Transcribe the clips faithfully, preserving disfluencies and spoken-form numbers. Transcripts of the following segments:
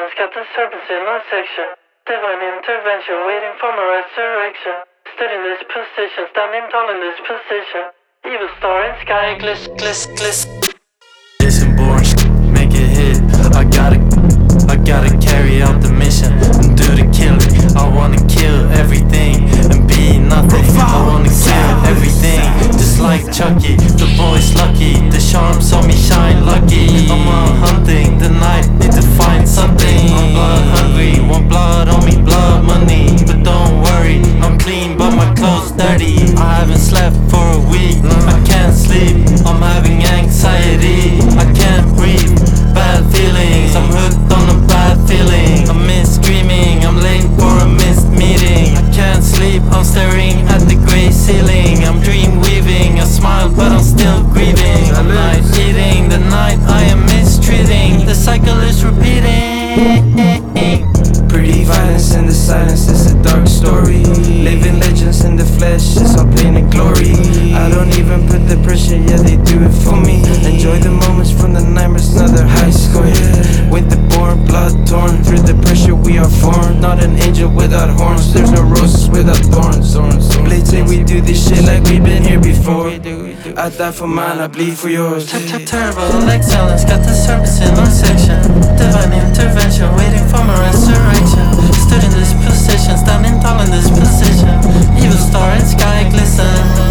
excellence, got the serpents in my section. Divine intervention, waiting for my resurrection. Stood in this position, standing tall in this position. Evil star in sky, gliss, gliss, gliss. Listen, boy, make it hit. I gotta, I gotta carry out the mission and do the killing. I wanna kill everything and be nothing. I wanna kill everything, just like Chucky. The boy's lucky, the charms on me shine lucky. I'm out hunting the night, need to find something. I'm blood hungry, want blood on me, blood money. But don't worry, I'm clean but my clothes dirty. I haven't slept for a week, I can't sleep, I'm having anxiety. I can't breathe, bad feelings, I'm hooked on a bad feeling. I miss screaming, I'm late for a missed meeting. I can't sleep, I'm staring at the grey ceiling. I'm dream weaving, I smile but I'm still grieving. I'm not eating the night I am mistreating. The cycle is repeating. Pretty violence in the silence, it's a dark story. Living legends in the flesh, it's all pain and glory. I don't even put the pressure, yeah they do it for me. Enjoy the moments from the nightmares, another high score, yeah. Winter born, blood torn, through the pressure we are formed. Not an angel without horns, there's no roses without thorns. Blades say we do this shit like we've been here before. I die for mine, I bleed for yours. Terrible excellence, got the serpents in my section. Divine intervention, waiting for my resurrection. Stood in this position, standing tall in this position. Evil star in sky glisten.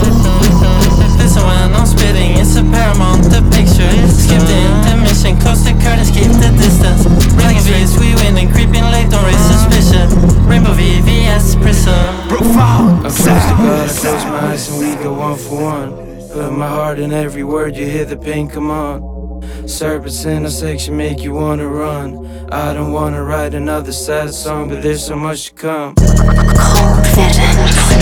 Listen when I'm spitting, it's a paramount, the picture. Skip the intermission, close the curtains, keep the distance. Running streets, we win and creeping late, don't raise suspicion. Rainbow V V S prism. I close the God, I close my eyes and we go one for one. Put my heart in every word, you hear the pain come on. Serpents in a section make you wanna run. I don't wanna write another sad song, but there's so much to come. Cold Vision.